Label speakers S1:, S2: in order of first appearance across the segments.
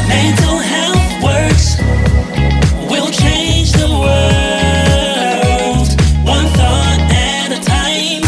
S1: Mental health works. We'll change the world, one thought at a time.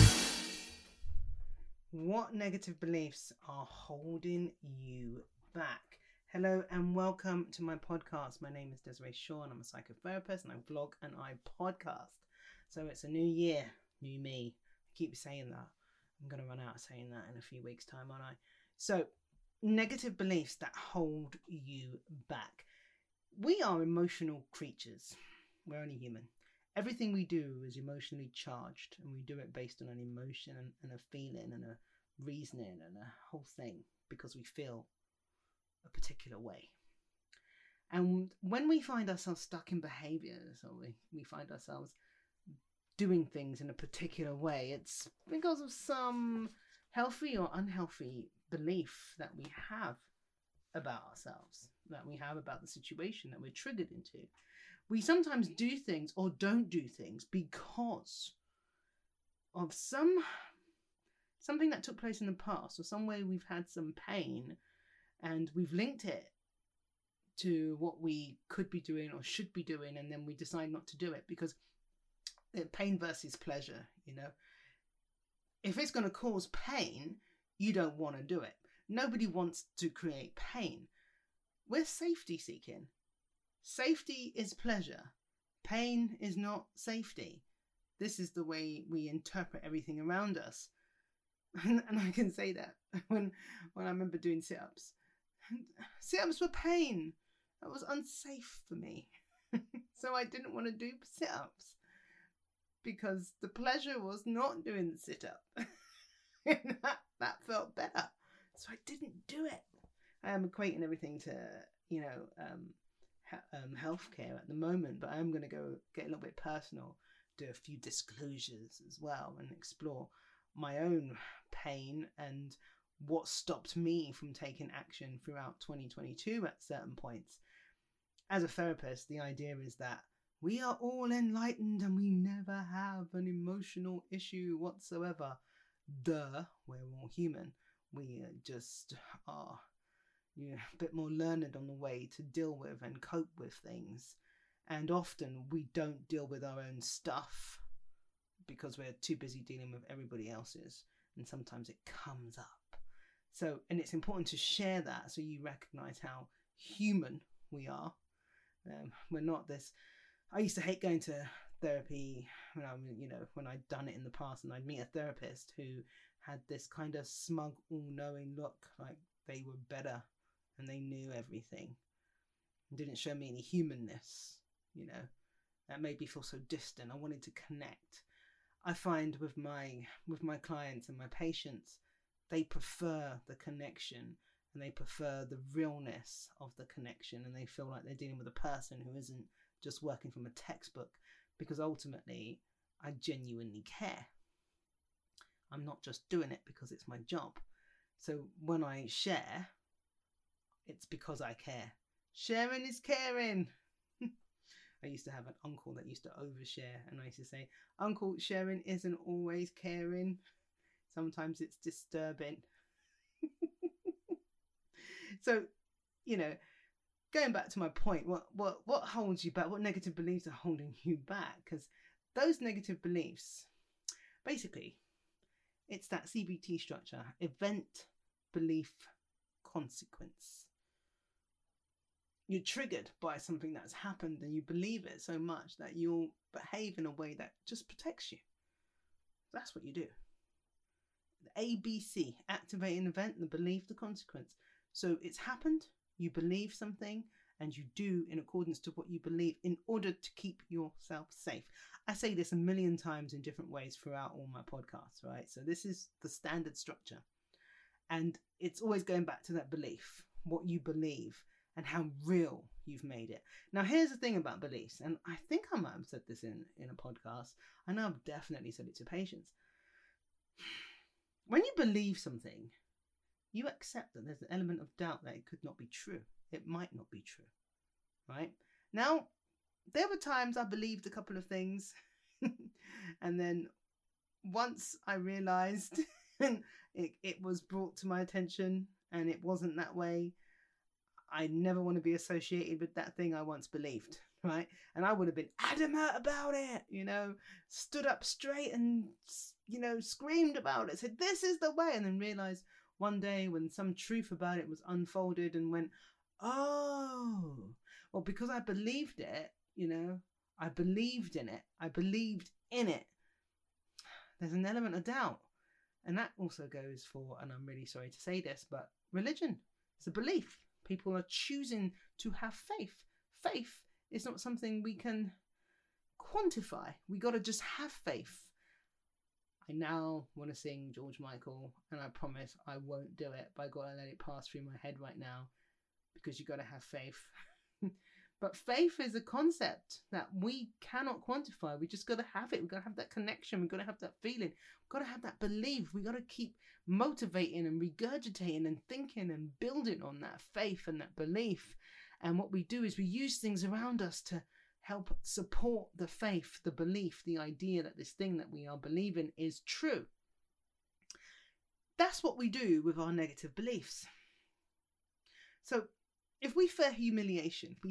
S2: What negative beliefs are holding you back? Hello and welcome to my podcast. My name is Desiree Shaw and I'm a psychotherapist and I vlog and I podcast. So it's a new year, new me. I keep saying that. I'm going to run out saying that in a few weeks' time, aren't I? So, negative beliefs that hold you back. We are emotional creatures. We're only human. Everything we do is emotionally charged and we do it based on an emotion and a feeling and a reasoning and a whole thing because we feel a particular way. And when we find ourselves stuck in behaviors or we find ourselves doing things in a particular way, it's because of some healthy or unhealthy belief that we have about ourselves, that we have about the situation that we're triggered into. We sometimes do things or don't do things because of something that took place in the past or some way we've had some pain and we've linked it to what we could be doing or should be doing, and then we decide not to do it because pain versus pleasure, if it's going to cause pain, you don't want to do it. Nobody wants to create pain. We're safety seeking. Safety is pleasure. Pain is not safety. This is the way we interpret everything around us. And I can say that when I remember doing sit-ups. Sit-ups were pain. That was unsafe for me. So I didn't want to do sit-ups because the pleasure was not doing the sit-up. that felt better. So I didn't do it. I am equating everything to, healthcare at the moment, but I am going to go get a little bit personal, do a few disclosures as well, and explore my own pain and what stopped me from taking action throughout 2022 at certain points. As a therapist, the idea is that we are all enlightened and we never have an emotional issue whatsoever. We're all human. We just are a bit more learned on the way to deal with and cope with things. And often we don't deal with our own stuff because we're too busy dealing with everybody else's. And sometimes it comes up. So, and it's important to share that so you recognize how human we are. We're not this. I used to hate going to therapy when I'd done it in the past, and I'd meet a therapist who had this kind of smug, all-knowing look, like they were better and they knew everything. It didn't show me any humanness, That made me feel so distant. I wanted to connect. I find with my clients and my patients, they prefer the connection and they prefer the realness of the connection, and they feel like they're dealing with a person who isn't just working from a textbook, because ultimately I genuinely care. I'm not just doing it because it's my job. So when I share, it's because I care. Sharing is caring. I used to have an uncle that used to overshare, and I used to say, "Uncle, sharing isn't always caring. Sometimes it's disturbing." So, going back to my point, what holds you back? What negative beliefs are holding you back? Because those negative beliefs, basically, it's that CBT structure: event, belief, consequence. You're triggered by something that's happened and you believe it so much that you'll behave in a way that just protects you. That's what you do. The ABC, activating event, the belief, the consequence. So it's happened, you believe something, and you do in accordance to what you believe in order to keep yourself safe. I say this a million times in different ways throughout all my podcasts, right? So this is the standard structure. And it's always going back to that belief, what you believe, and how real you've made it. Now, here's the thing about beliefs, and I think I might have said this in a podcast. I know I've definitely said it to patients. When you believe something, you accept that there's an element of doubt that it could not be true. It might not be true, right? Now, there were times I believed a couple of things, and then once I realized it was brought to my attention and it wasn't that way, I never want to be associated with that thing I once believed, right? And I would have been adamant about it, stood up straight and, screamed about it, said, this is the way. And then realized one day when some truth about it was unfolded and went, oh, well, because I believed it, I believed in it. I believed in it. There's an element of doubt. And that also goes for, and I'm really sorry to say this, but religion. It's a belief. People are choosing to have faith. Faith is not something we can quantify. We got to just have faith. I now want to sing George Michael, and I promise I won't do it, but I got to let it pass through my head right now, because you got to have faith. But faith is a concept that we cannot quantify. We just got to have it. We've got to have that connection. We've got to have that feeling. We've got to have that belief. We've got to keep motivating and regurgitating and thinking and building on that faith and that belief. And what we do is we use things around us to help support the faith, the belief, the idea that this thing that we are believing is true. That's what we do with our negative beliefs. So if we fear humiliation, I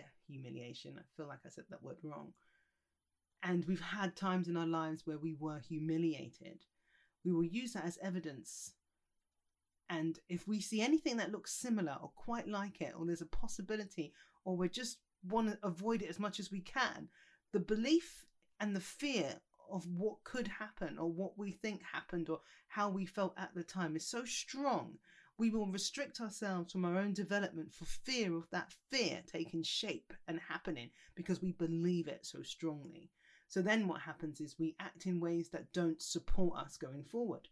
S2: feel like I said that word wrong, and we've had times in our lives where we were humiliated, we will use that as evidence. And if we see anything that looks similar or quite like it, or there's a possibility, or we just want to avoid it as much as we can, the belief and the fear of what could happen or what we think happened or how we felt at the time is so strong. We will restrict ourselves from our own development for fear of that fear taking shape and happening because we believe it so strongly. So then what happens is we act in ways that don't support us going forward.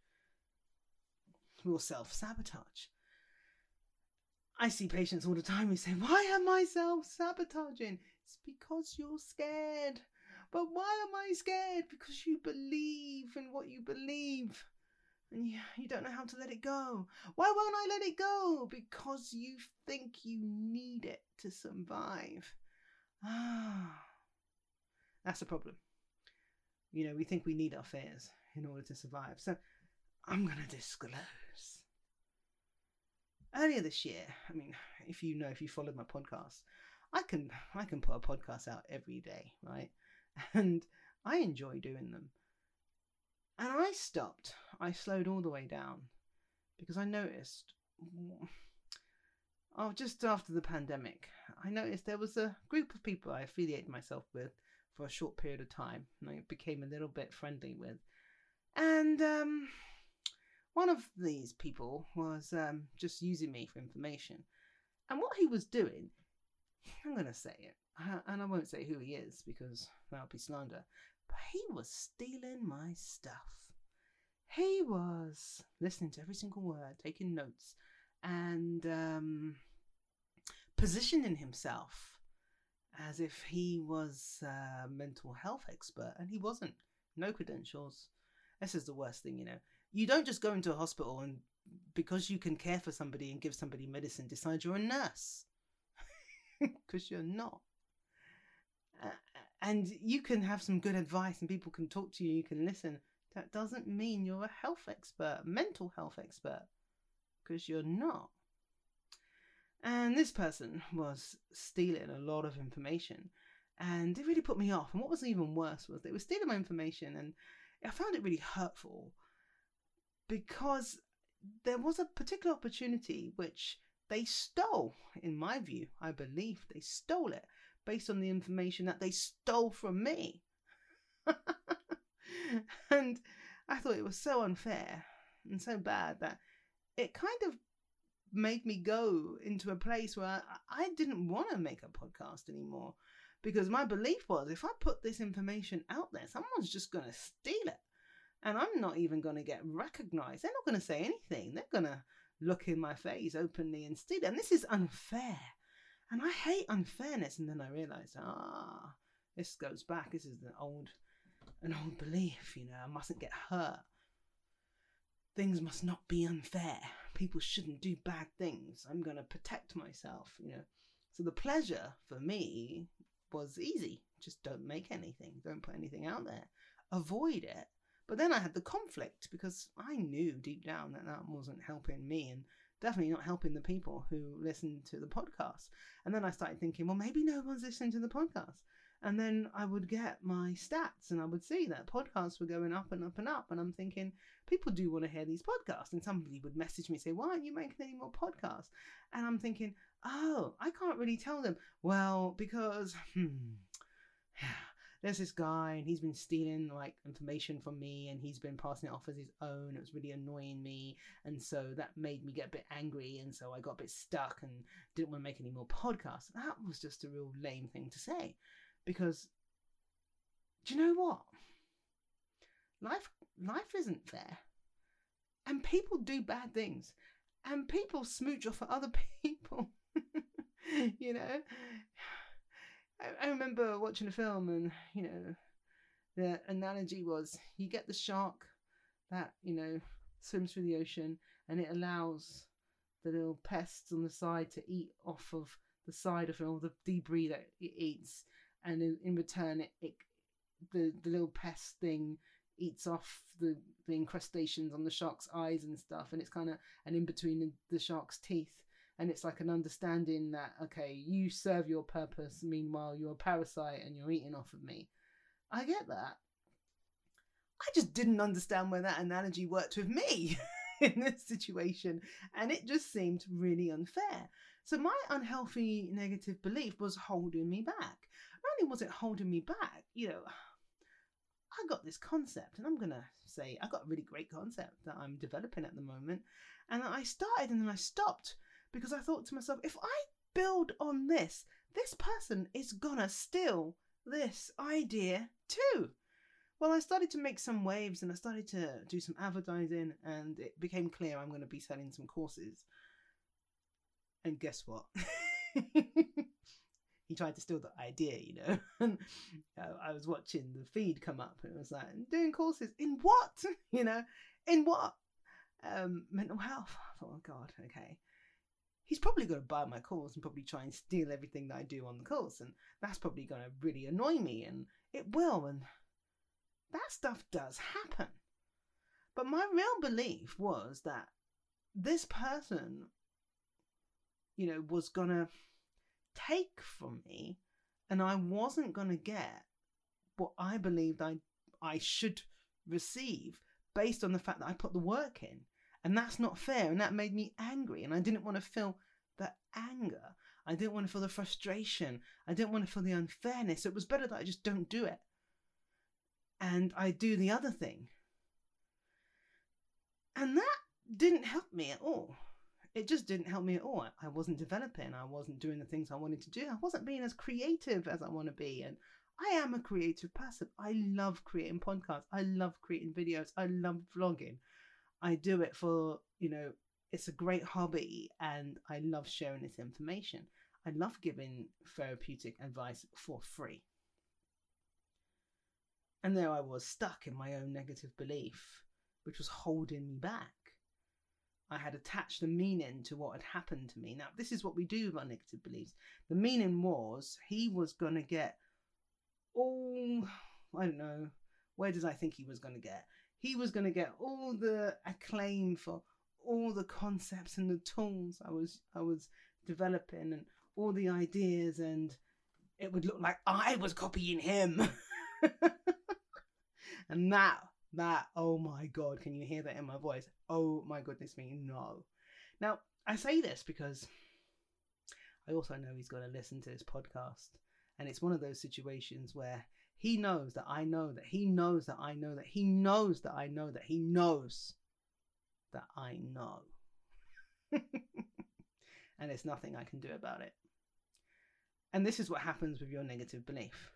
S2: We'll self-sabotage. I see patients all the time who say, why am I self-sabotaging? It's because you're scared. But why am I scared? Because you believe in what you believe. And you don't know how to let it go. Why won't I let it go? Because you think you need it to survive. That's a problem. We think we need our fears in order to survive. So I'm going to disclose. Earlier this year, if you followed my podcast, I can put a podcast out every day, right? And I enjoy doing them. And I stopped. I slowed all the way down because I noticed, just after the pandemic, I noticed there was a group of people I affiliated myself with for a short period of time, and I became a little bit friendly with. And one of these people was just using me for information. And what he was doing, I'm going to say it, and I won't say who he is because that'll be slander. But he was stealing my stuff. He was listening to every single word, taking notes, and positioning himself as if he was a mental health expert, and he wasn't. No credentials. This is the worst thing, You don't just go into a hospital and because you can care for somebody and give somebody medicine, decide you're a nurse. Because you're not. And you can have some good advice and people can talk to you, you can listen. That doesn't mean you're a health expert, mental health expert, because you're not. And this person was stealing a lot of information and it really put me off. And what was even worse was they were stealing my information, and I found it really hurtful because there was a particular opportunity which they stole, in my view. I believe they stole it based on the information that they stole from me. And I thought it was so unfair and so bad that it kind of made me go into a place where I didn't want to make a podcast anymore, because my belief was if I put this information out there, someone's just going to steal it. And I'm not even going to get recognized. They're not going to say anything. They're going to look in my face openly and steal it. And this is unfair. And I hate unfairness. And then I realized, this goes back. This is an old belief, I mustn't get hurt. Things must not be unfair. People shouldn't do bad things. I'm going to protect myself, So the pleasure for me was easy. Just don't make anything. Don't put anything out there. Avoid it. But then I had the conflict because I knew deep down that wasn't helping me and definitely not helping the people who listen to the podcast. And then I started thinking, well, maybe no one's listening to the podcast. And then I would get my stats and I would see that podcasts were going up and up and up. And I'm thinking, people do want to hear these podcasts. And somebody would message me, say, why aren't you making any more podcasts? And I'm thinking, oh, I can't really tell them. Well, because there's this guy and he's been stealing like information from me and he's been passing it off as his own. It was really annoying me. And so that made me get a bit angry. And so I got a bit stuck and didn't want to make any more podcasts. That was just a real lame thing to say. Because, do you know what? Life isn't fair. And people do bad things. And people smooch off of other people. You know? I remember watching a film and, you know, the analogy was you get the shark that, you know, swims through the ocean and it allows the little pests on the side to eat off of the side of all the debris that it eats. And in return, the little pest thing eats off the incrustations on the shark's eyes and stuff. And it's kind of an in between the shark's teeth. And it's like an understanding that, okay, you serve your purpose. Meanwhile, you're a parasite and you're eating off of me. I get that. I just didn't understand where that analogy worked with me in this situation. And it just seemed really unfair. So my unhealthy negative belief was holding me back. Not only was it holding me back, you know, I got this concept, and I'm going to say I got a really great concept that I'm developing at the moment. And I started and then I stopped because I thought to myself, if I build on this person is going to steal this idea too. Well, I started to make some waves and I started to do some advertising, and it became clear I'm going to be selling some courses. And guess what? He tried to steal the idea, you know. And I was watching the feed come up and it was like, doing courses in what? You know, in what? Mental health. I thought, oh God, okay. He's probably going to buy my course and probably try and steal everything that I do on the course. And that's probably going to really annoy me, and it will. And that stuff does happen. But my real belief was that this person, you know, was going to take from me, and I wasn't going to get what I believed I should receive based on the fact that I put the work in. And that's not fair, and that made me angry, and I didn't want to feel the anger. I didn't want to feel the frustration. I didn't want to feel the unfairness. It was better that I just don't do it. And I do the other thing. And that didn't help me at all. It just didn't help me at all. I wasn't developing. I wasn't doing the things I wanted to do. I wasn't being as creative as I want to be. And I am a creative person. I love creating podcasts. I love creating videos. I love vlogging. I do it for, you know, it's a great hobby, and I love sharing this information. I love giving therapeutic advice for free. And there I was, stuck in my own negative belief, which was holding me back. I had attached a meaning to what had happened to me. Now, this is what we do with our negative beliefs. The meaning was he was going to get all, I don't know, where did I think he was going to get? He was going to get all the acclaim for all the concepts and the tools I was developing and all the ideas, and it would look like I was copying him. And that, oh my God, can you hear that in my voice? Oh my goodness me, no. Now, I say this because I also know he's going to listen to this podcast, and it's one of those situations where he knows that I know that he knows that I know that he knows that I know that he knows that I know. And there's nothing I can do about it. And this is what happens with your negative belief.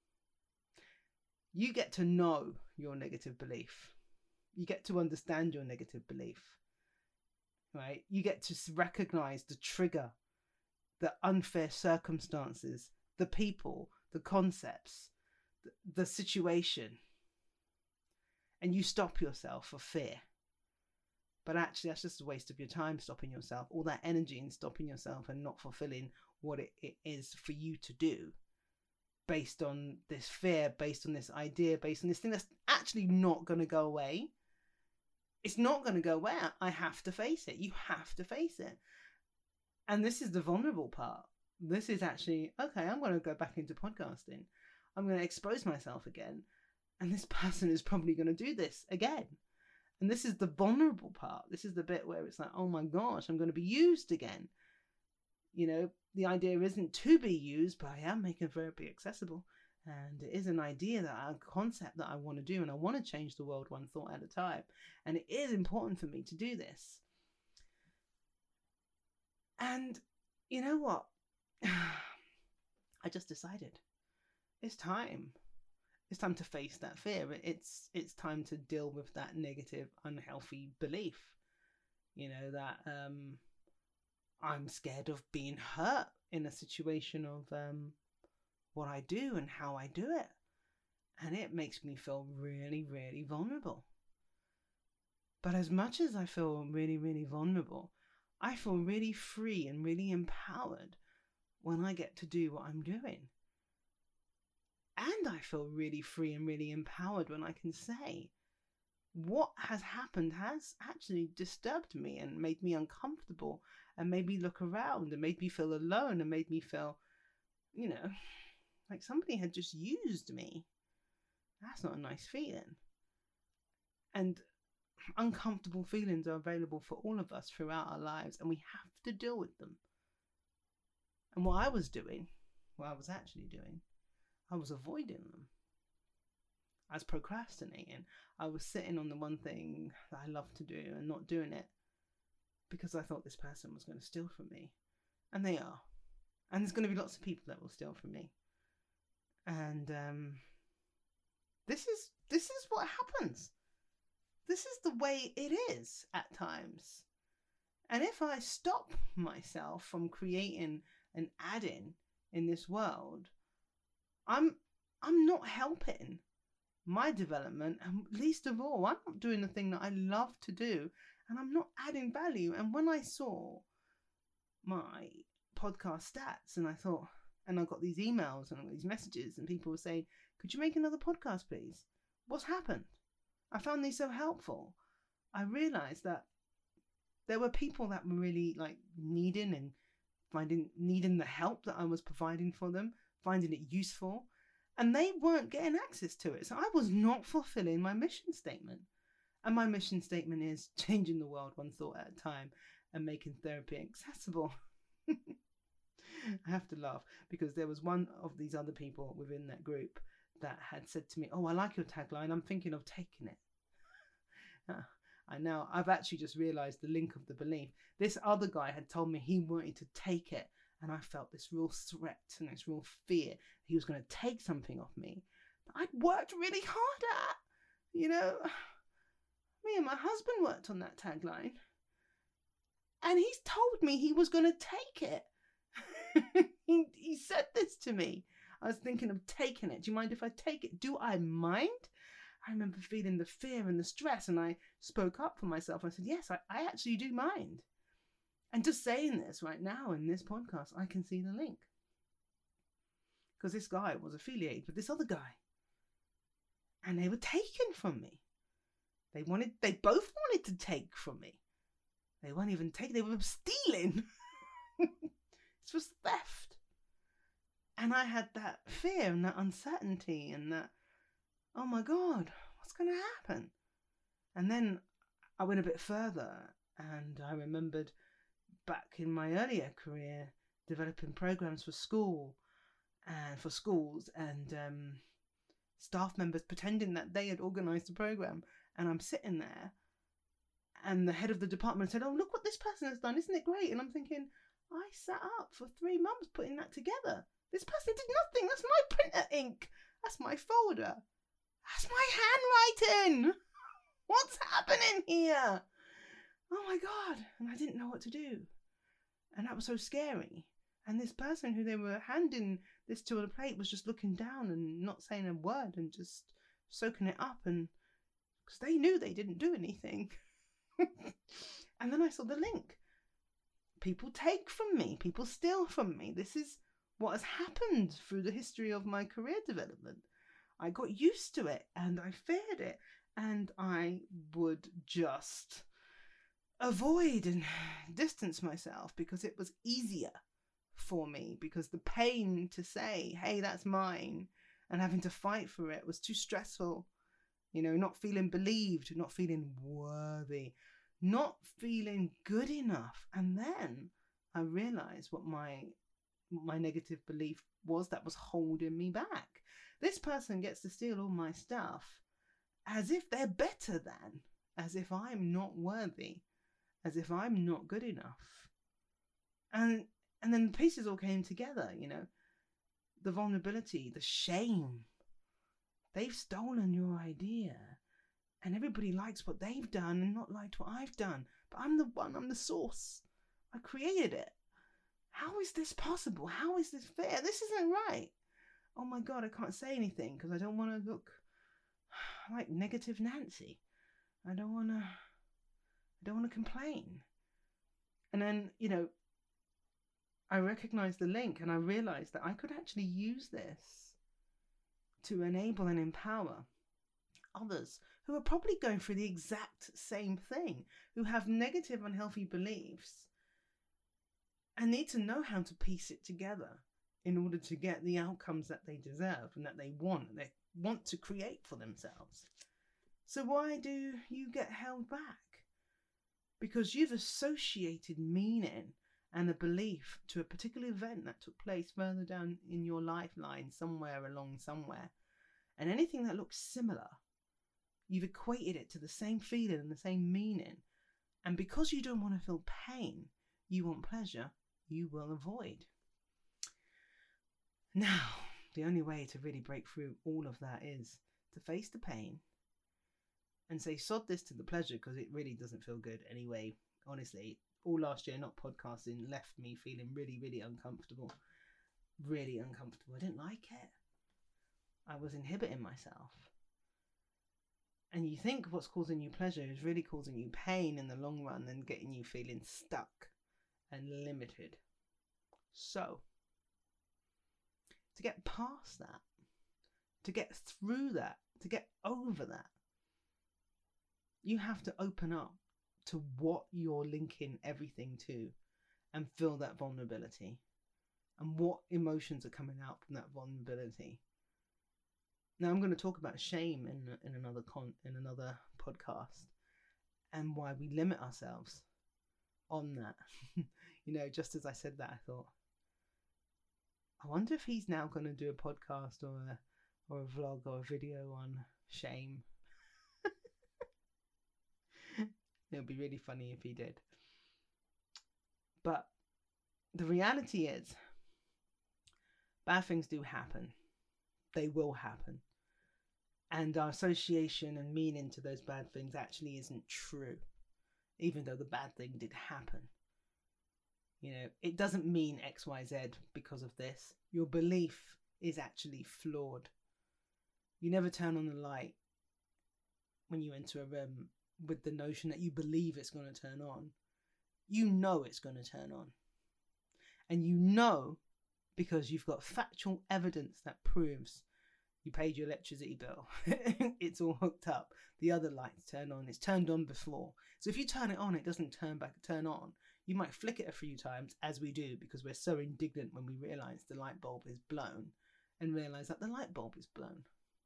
S2: You get to know your negative belief. You get to understand your negative belief. Right? You get to recognize the trigger, the unfair circumstances, the people, the concepts, the situation, and you stop yourself for fear. But actually, that's just a waste of your time, stopping yourself, all that energy in stopping yourself and not fulfilling what it is for you to do, based on this fear, based on this idea, based on this thing that's actually not going to go away. it's not going to go away. I have to face it. You have to face it. And this is the vulnerable part. This is actually, okay, I'm going to go back into podcasting. I'm going to expose myself again. And this person is probably going to do this again. And this is the vulnerable part. This is the bit where it's like, oh my gosh, I'm going to be used again. You know, the idea isn't to be used, but I am making therapy accessible. And it is an idea, a concept that I want to do. And I want to change the world one thought at a time. And it is important for me to do this. And you know what? I just decided it's time. It's time to face that fear. It's time to deal with that negative, unhealthy belief. You know, that I'm scared of being hurt in a situation of what I do and how I do it. And it makes me feel really, really vulnerable. But as much as I feel really, really vulnerable, I feel really free and really empowered when I get to do what I'm doing. And I feel really free and really empowered when I can say, what has happened has actually disturbed me and made me uncomfortable and made me look around and made me feel alone and made me feel, you know, like somebody had just used me. That's not a nice feeling. And uncomfortable feelings are available for all of us throughout our lives, and we have to deal with them. And what I was doing, what I was actually doing, I was avoiding them. I was procrastinating. I was sitting on the one thing that I love to do and not doing it because I thought this person was going to steal from me. And they are. And there's going to be lots of people that will steal from me. And this is what happens. This is the way it is at times. And if I stop myself from creating and adding in this world, I'm not helping my development, and least of all, I'm not doing the thing that I love to do, and I'm not adding value. And when I saw my podcast stats, and I thought, and I got these emails and I got these messages, and people were saying, "Could you make another podcast, please? What's happened?" I found these so helpful. I realized that there were people that were really like needing the help that I was providing for them, finding it useful, and they weren't getting access to it. So I was not fulfilling my mission statement. And my mission statement is changing the world one thought at a time and making therapy accessible. I have to laugh because there was one of these other people within that group that had said to me, "Oh, I like your tagline. I'm thinking of taking it." I've actually just realized the link of the belief. This other guy had told me he wanted to take it, and I felt this real threat and this real fear he was going to take something off me that I'd worked really hard at. You know, me and my husband worked on that tagline, and he's told me he was going to take it. He said this to me. I was thinking of taking it. Do you mind if I take it? Do I mind? I remember feeling the fear and the stress, and I spoke up for myself. I said, yes, I actually do mind. And just saying this right now in this podcast, I can see the link. Because this guy was affiliated with this other guy. And they were taken from me. They both wanted to take from me. They weren't even taking, they were stealing. This was theft. And I had that fear and that uncertainty and that, oh my God, what's going to happen? And then I went a bit further, and I remembered back in my earlier career developing programs for schools and staff members pretending that they had organised a program. And I'm sitting there, and the head of the department said, "Oh, look what this person has done. Isn't it great?" And I'm thinking, I sat up for 3 months putting that together. This person did nothing. That's my printer ink. That's my folder. That's my handwriting. What's happening here? Oh my God. And I didn't know what to do. And that was so scary. And this person who they were handing this to on a plate was just looking down and not saying a word and just soaking it up. And because they knew they didn't do anything. And then I saw the link. People take from me. People steal from me. This is what has happened through the history of my career development. I got used to it and I feared it. and I would just avoid and distance myself because it was easier for me, because the pain to say, hey, that's mine, and having to fight for it was too stressful. Not feeling believed, not feeling worthy, not feeling good enough. And then I realized what my negative belief was that was holding me back. This person gets to steal all my stuff as if they're better than, as if I'm not worthy, as if I'm not good enough. And then the pieces all came together, the vulnerability, the shame. They've stolen your idea, and everybody likes what they've done and not liked what I've done. But I'm the source. I created it. How is this possible? How is this fair? This isn't right. Oh my God, I can't say anything because I don't want to look like negative Nancy. I don't want to complain. And then, I recognized the link, and I realized that I could actually use this to enable and empower others who are probably going through the exact same thing, who have negative, unhealthy beliefs and need to know how to piece it together in order to get the outcomes that they deserve and that they want to create for themselves. So why do you get held back? Because you've associated meaning and a belief to a particular event that took place further down in your lifeline, somewhere. And anything that looks similar, you've equated it to the same feeling and the same meaning. And because you don't want to feel pain, you want pleasure, you will avoid. Now, the only way to really break through all of that is to face the pain and say, sod this to the pleasure, because it really doesn't feel good anyway. Honestly, all last year not podcasting left me feeling really, really uncomfortable. Really uncomfortable. I didn't like it. I was inhibiting myself. And you think what's causing you pleasure is really causing you pain in the long run and getting you feeling stuck and limited. So, to get past that, to get through that, to get over that, you have to open up to what you're linking everything to and feel that vulnerability and what emotions are coming out from that vulnerability. Now, I'm going to talk about shame in another podcast and why we limit ourselves on that. Just as I said that, I thought, I wonder if he's now going to do a podcast or a vlog or a video on shame. It would be really funny if he did. But the reality is, bad things do happen. They will happen. And our association and meaning to those bad things actually isn't true, even though the bad thing did happen. It doesn't mean X, Y, Z because of this. Your belief is actually flawed. You never turn on the light when you enter a room with the notion that you believe it's going to turn on. You know it's going to turn on. And you know because you've got factual evidence that proves you paid your electricity bill. It's all hooked up. The other lights turn on. It's turned on before. So if you turn it on, it doesn't turn on. You might flick it a few times, as we do, because we're so indignant when we realise the light bulb is blown and realise that the light bulb is blown.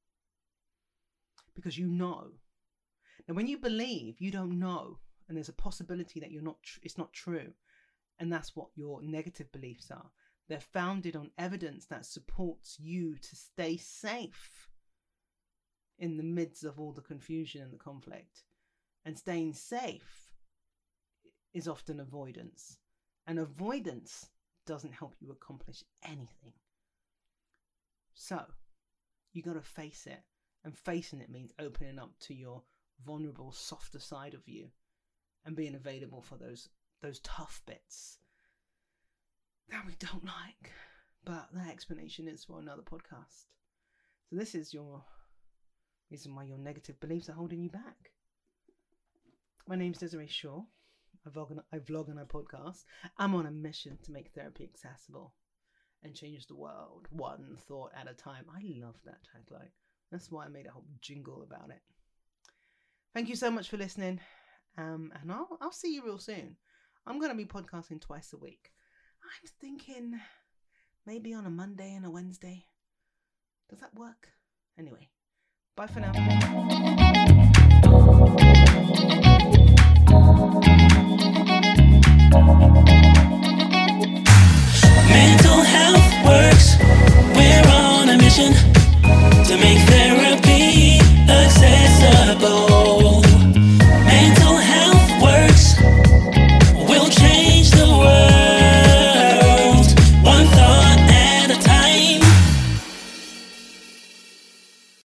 S2: Because you know. Now, when you believe, you don't know, and there's a possibility that it's not true, and that's what your negative beliefs are. They're founded on evidence that supports you to stay safe in the midst of all the confusion and the conflict. And staying safe is often avoidance, and avoidance doesn't help you accomplish anything. So you got to face it, and facing it means opening up to your vulnerable, softer side of you and being available for those tough bits that we don't like. But that explanation is for another podcast. So this is your reason why your negative beliefs are holding you back. My name's Desiree Shaw. I vlog on a podcast. I'm on a mission to make therapy accessible and change the world one thought at a time. I love that tagline. That's why I made a whole jingle about it. Thank you so much for listening. And I'll see you real soon. I'm going to be podcasting twice a week. I'm thinking maybe on a Monday and a Wednesday. Does that work? Anyway, bye for now.
S1: Mental health works. We're on a mission.